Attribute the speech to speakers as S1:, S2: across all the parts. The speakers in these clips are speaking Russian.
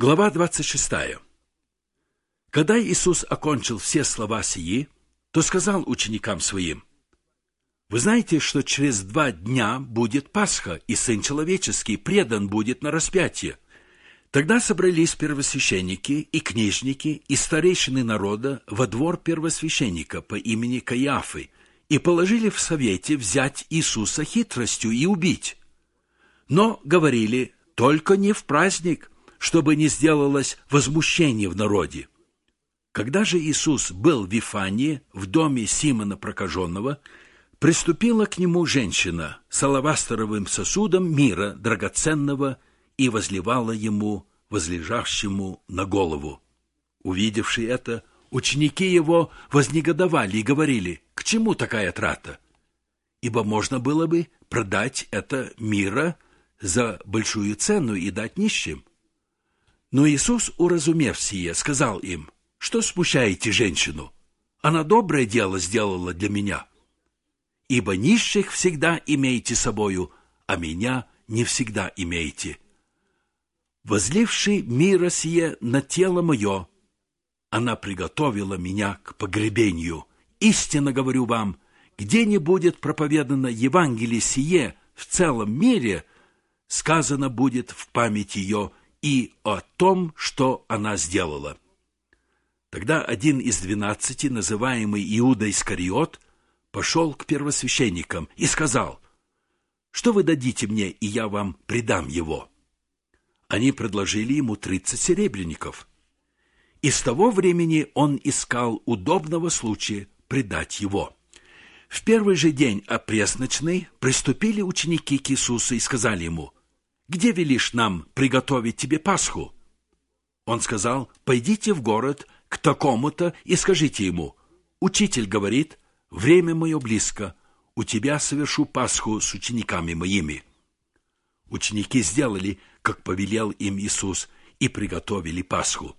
S1: Глава 26. Когда Иисус окончил все слова сии, то сказал ученикам своим: «Вы знаете, что через 2 дня будет Пасха, и Сын Человеческий предан будет на распятие». Тогда собрались первосвященники и книжники и старейшины народа во двор первосвященника по имени Каиафы и положили в совете взять Иисуса хитростью и убить. Но говорили: только не в праздник, чтобы не сделалось возмущение в народе. Когда же Иисус был в Вифании, в доме Симона Прокаженного, приступила к нему женщина с алавастровым сосудом мира драгоценного и возливала ему, возлежащему, на голову. Увидевши это, ученики его вознегодовали и говорили: «К чему такая трата? Ибо можно было бы продать это мира за большую цену и дать нищим». Но Иисус, уразумев сие, сказал им: «Что смущаете женщину? Она доброе дело сделала для меня. Ибо нищих всегда имеете собою, а меня не всегда имеете. Возливши мира сие на тело мое, она приготовила меня к погребению. Истинно говорю вам, где не будет проповедано Евангелие сие в целом мире, сказано будет в память ее и о том, что она сделала». Тогда один из 12, называемый Иуда Искариот, пошел к первосвященникам и сказал: «Что вы дадите мне, и я вам предам его?» Они предложили ему 30 серебряников. И с того времени он искал удобного случая предать его. В первый же день опресночный приступили ученики к Иисусу и сказали ему: «Где велишь нам приготовить тебе Пасху?» Он сказал: «Пойдите в город к такому-то и скажите ему: Учитель говорит, время мое близко, у тебя совершу Пасху с учениками моими». Ученики сделали, как повелел им Иисус, и приготовили Пасху.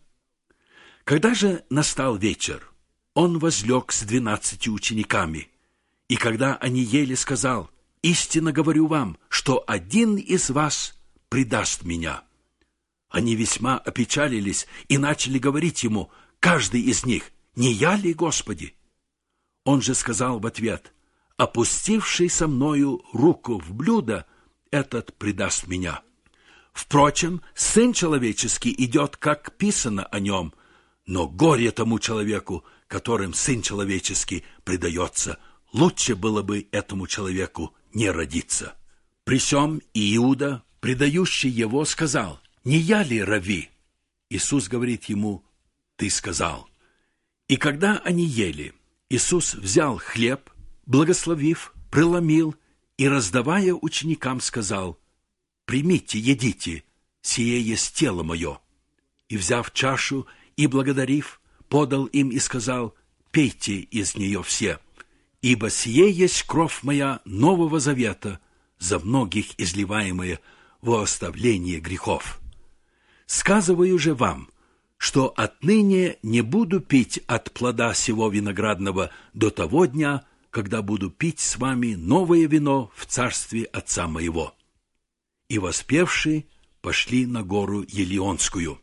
S1: Когда же настал вечер, он возлег с 12 учениками, и когда они ели, сказал: «Истинно говорю вам, что один из вас предаст меня». Они весьма опечалились и начали говорить ему, каждый из них: «Не я ли, Господи?» Он же сказал в ответ: «Опустивший со мною руку в блюдо, этот предаст меня. Впрочем, Сын Человеческий идет, как писано о нем, но горе тому человеку, которым Сын Человеческий предается. Лучше было бы этому человеку не родиться». При сем Иуда, предающий его, сказал: «Не я ли, Рави?» Иисус говорит ему: «Ты сказал». И когда они ели, Иисус взял хлеб, благословив, преломил и, раздавая ученикам, сказал: «Примите, едите, сие есть тело мое». И, взяв чашу и благодарив, подал им и сказал: «Пейте из нее все, ибо сие есть кровь моя нового завета, за многих изливаемая во оставление грехов. Сказываю же вам, что отныне не буду пить от плода сего виноградного до того дня, когда буду пить с вами новое вино в царстве Отца моего». И воспевши, пошли на гору Елеонскую.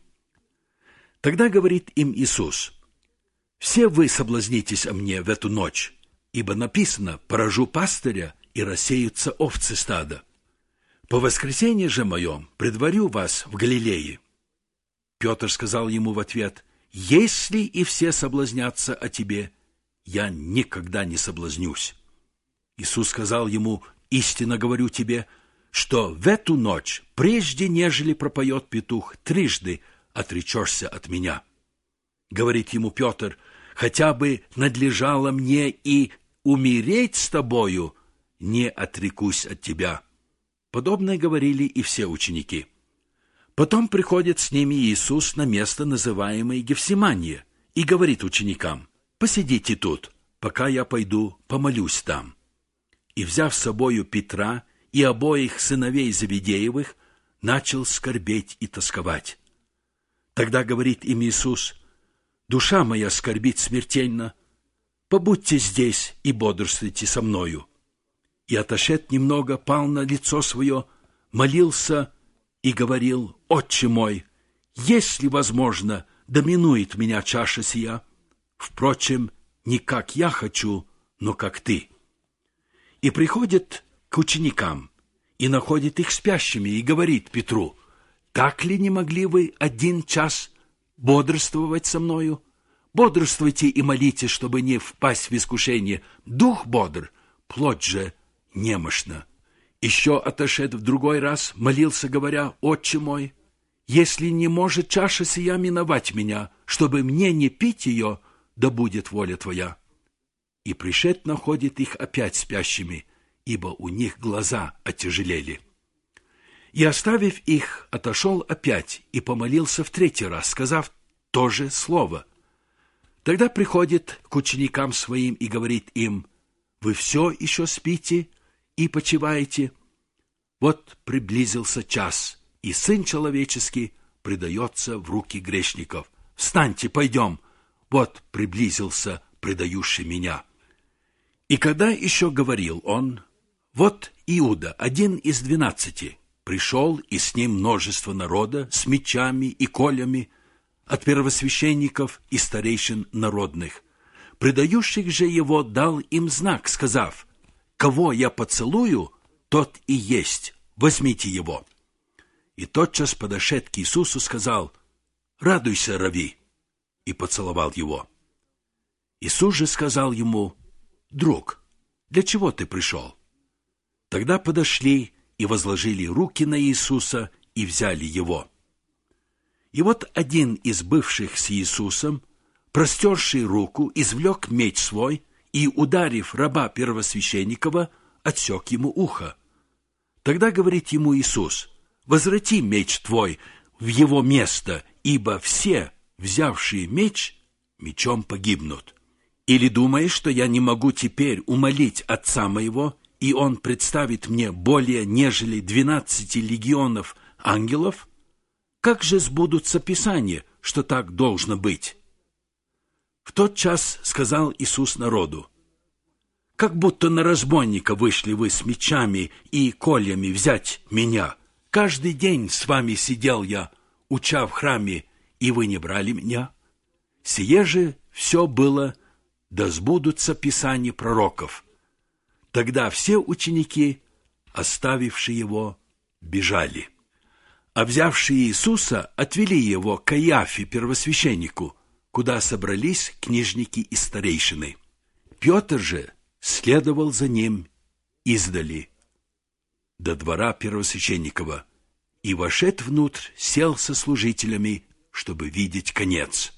S1: Тогда говорит им Иисус: «Все вы соблазнитесь о мне в эту ночь, ибо написано: поражу пастыря, и рассеются овцы стада. По воскресенье же моем предварю вас в Галилее». Петр сказал ему в ответ: «Если и все соблазнятся о тебе, я никогда не соблазнюсь». Иисус сказал ему: «Истинно говорю тебе, что в эту ночь, прежде нежели пропоет петух, 3 отречешься от меня». Говорит ему Петр: «Хотя бы надлежало мне и умереть с тобою, не отрекусь от тебя». Подобное говорили и все ученики. Потом приходит с ними Иисус на место, называемое Гефсимания, и говорит ученикам: «Посидите тут, пока я пойду помолюсь там». И, взяв с собою Петра и обоих сыновей Завидеевых, начал скорбеть и тосковать. Тогда говорит им Иисус: «Душа моя скорбит смертельно, побудьте здесь и бодрствуйте со мною». И, отошед немного, пал на лицо свое, молился и говорил: «Отче мой, если возможно, доминует меня чаша сия. Впрочем, не как я хочу, но как ты». И приходит к ученикам, и находит их спящими, и говорит Петру: «Так ли не могли вы 1 час бодрствовать со мною? Бодрствуйте и молитесь, чтобы не впасть в искушение. Дух бодр, плоть же немощна». Еще отошед в другой раз, молился, говоря: «Отче мой, если не может чаша сия миновать меня, чтобы мне не пить ее, да будет воля твоя». И пришед находит их опять спящими, ибо у них глаза оттяжелели. И, оставив их, отошел опять и помолился в 3-й раз, сказав то же слово. Тогда приходит к ученикам своим и говорит им: «Вы все еще спите и почиваете? Вот приблизился час, и Сын Человеческий предается в руки грешников. Встаньте, пойдем, вот приблизился предающий меня». И когда еще говорил он, вот Иуда, 1 из 12, пришел, и с ним множество народа с мечами и колями от первосвященников и старейшин народных. Предающих же его дал им знак, сказав: «Кого я поцелую, тот и есть, возьмите его». И тотчас, подошед к Иисусу, сказал: «Радуйся, рави», и поцеловал его. Иисус же сказал ему: «Друг, для чего ты пришел?» Тогда подошли и возложили руки на Иисуса и взяли его. И вот один из бывших с Иисусом, простерший руку, извлек меч свой и, ударив раба первосвященникова, отсек ему ухо. Тогда говорит ему Иисус: «Возврати меч твой в его место, ибо все, взявшие меч, мечом погибнут. Или думаешь, что я не могу теперь умолить Отца моего, и Он представит мне более нежели 12 легионов ангелов? Как же сбудутся Писания, что так должно быть?» В тот час сказал Иисус народу: «Как будто на разбойника вышли вы с мечами и кольями взять меня. Каждый день с вами сидел я, уча в храме, и вы не брали меня. Сие же все было, да сбудутся Писания пророков». Тогда все ученики, оставившие его, бежали. А взявшие Иисуса отвели его к Каиафе первосвященнику, куда собрались книжники и старейшины. Петр же следовал за ним издали до двора первосвященникова, и, вошед внутрь, сел со служителями, чтобы видеть конец.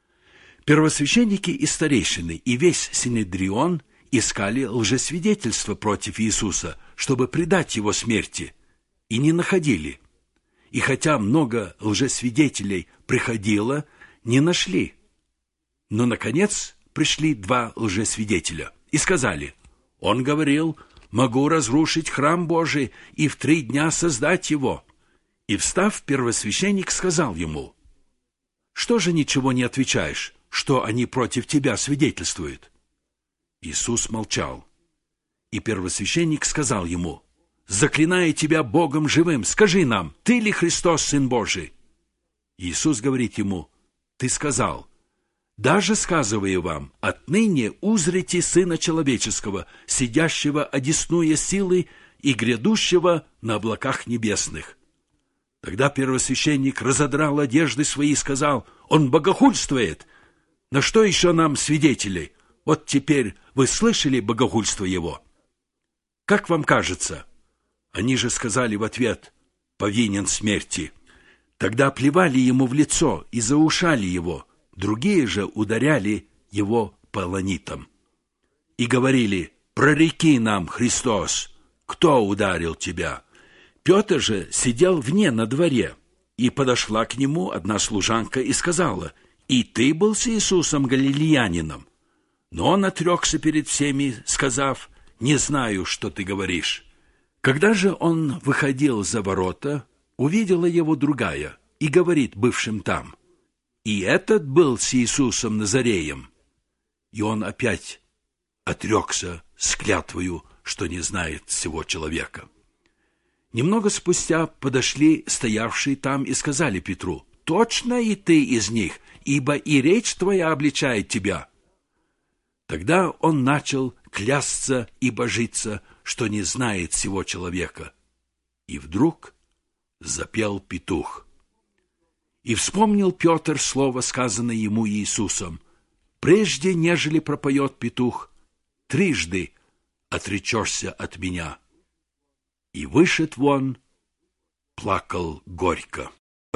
S1: Первосвященники и старейшины и весь Синедрион искали лжесвидетельства против Иисуса, чтобы предать его смерти, и не находили. И хотя много лжесвидетелей приходило, не нашли. Но, наконец, пришли 2 лжесвидетеля и сказали: «Он говорил: могу разрушить храм Божий и в 3 дня создать его». И, встав, первосвященник сказал ему: «Что же ничего не отвечаешь, что они против тебя свидетельствуют?» Иисус молчал. И первосвященник сказал ему: «Заклинаю тебя Богом живым, скажи нам, ты ли Христос, Сын Божий?» Иисус говорит ему: «Ты сказал. Даже сказываю вам, отныне узрите Сына Человеческого, сидящего одесную силы и грядущего на облаках небесных». Тогда первосвященник разодрал одежды свои и сказал: «Он богохульствует! На что еще нам свидетелей? Вот теперь вы слышали богохульство его. Как вам кажется?» Они же сказали в ответ: «Повинен смерти». Тогда плевали ему в лицо и заушали его, другие же ударяли его полонитом. И говорили: «Прореки нам, Христос, кто ударил тебя?» Петр же сидел вне на дворе, и подошла к нему одна служанка и сказала: «И ты был с Иисусом Галилеянином?» Но он отрекся перед всеми, сказав: «Не знаю, что ты говоришь». Когда же он выходил за ворота, увидела его другая и говорит бывшим там: «И этот был с Иисусом Назареем». И он опять отрекся с клятвою, что не знает всего человека. Немного спустя подошли стоявшие там и сказали Петру: точно и ты из них, ибо и речь твоя обличает тебя». Тогда он начал клясться и божиться, что не знает сего человека. И вдруг запел петух. И вспомнил Петр слово, сказанное ему Иисусом: «Прежде, нежели пропоет петух, трижды отречешься от меня». И вышед вон, плакал горько.